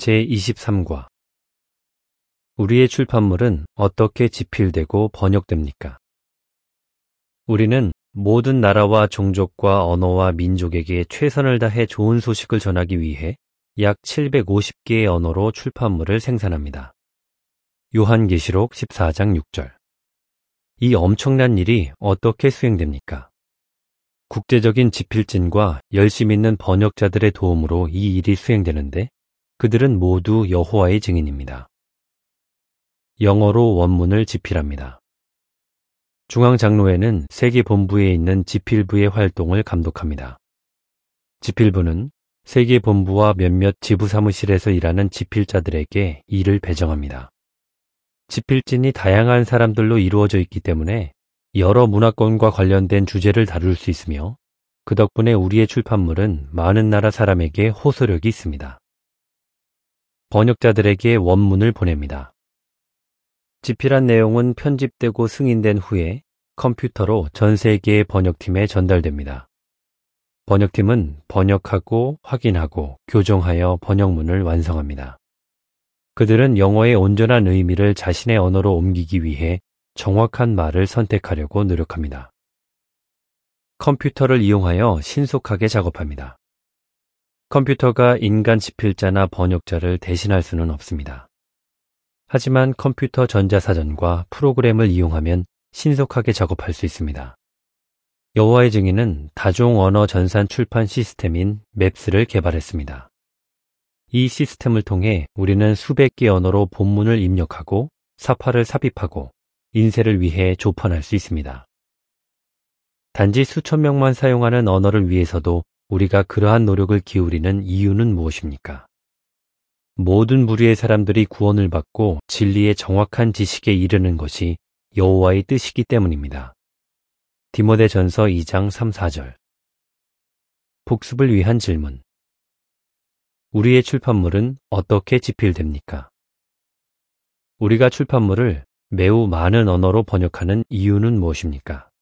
제23과 우리의 출판물은 어떻게 집필되고 번역됩니까? 우리는 모든 나라와 종족과 언어와 민족에게 최선을 다해 좋은 소식을 전하기 위해 약 750개의 언어로 출판물을 생산합니다. 요한계시록 14장 6절. 이 엄청난 일이 어떻게 수행됩니까? 국제적인 집필진과 열심 있는 번역자들의 도움으로 이 일이 수행되는데 그들은 모두 여호와의 증인입니다. 영어로 원문을 집필합니다. 중앙장로회는 세계본부에 있는 집필부의 활동을 감독합니다. 집필부는 세계본부와 몇몇 지부사무실에서 일하는 집필자들에게 일을 배정합니다. 집필진이 다양한 사람들로 이루어져 있기 때문에 여러 문화권과 관련된 주제를 다룰 수 있으며 그 덕분에 우리의 출판물은 많은 나라 사람에게 호소력이 있습니다. 번역자들에게 원문을 보냅니다. 집필한 내용은 편집되고 승인된 후에 컴퓨터로 전 세계의 번역팀에 전달됩니다. 번역팀은 번역하고 확인하고 교정하여 번역문을 완성합니다. 그들은 영어의 온전한 의미를 자신의 언어로 옮기기 위해 정확한 말을 선택하려고 노력합니다. 컴퓨터를 이용하여 신속하게 작업합니다. 컴퓨터가 인간 집필자나 번역자를 대신할 수는 없습니다. 하지만 컴퓨터 전자사전과 프로그램을 이용하면 신속하게 작업할 수 있습니다. 여호와의 증인은 다종 언어 전산 출판 시스템인 맵스를 개발했습니다. 이 시스템을 통해 우리는 수백 개 언어로 본문을 입력하고 사파를 삽입하고 인쇄를 위해 조판할 수 있습니다. 단지 수천 명만 사용하는 언어를 위해서도 우리가 그러한 노력을 기울이는 이유는 무엇입니까? 모든 무리의 사람들이 구원을 받고 진리의 정확한 지식에 이르는 것이 여호와의 뜻이기 때문입니다. 디모데전서 2장 3, 4절. 복습을 위한 질문. 우리의 출판물은 어떻게 집필됩니까? 우리가 출판물을 매우 많은 언어로 번역하는 이유는 무엇입니까?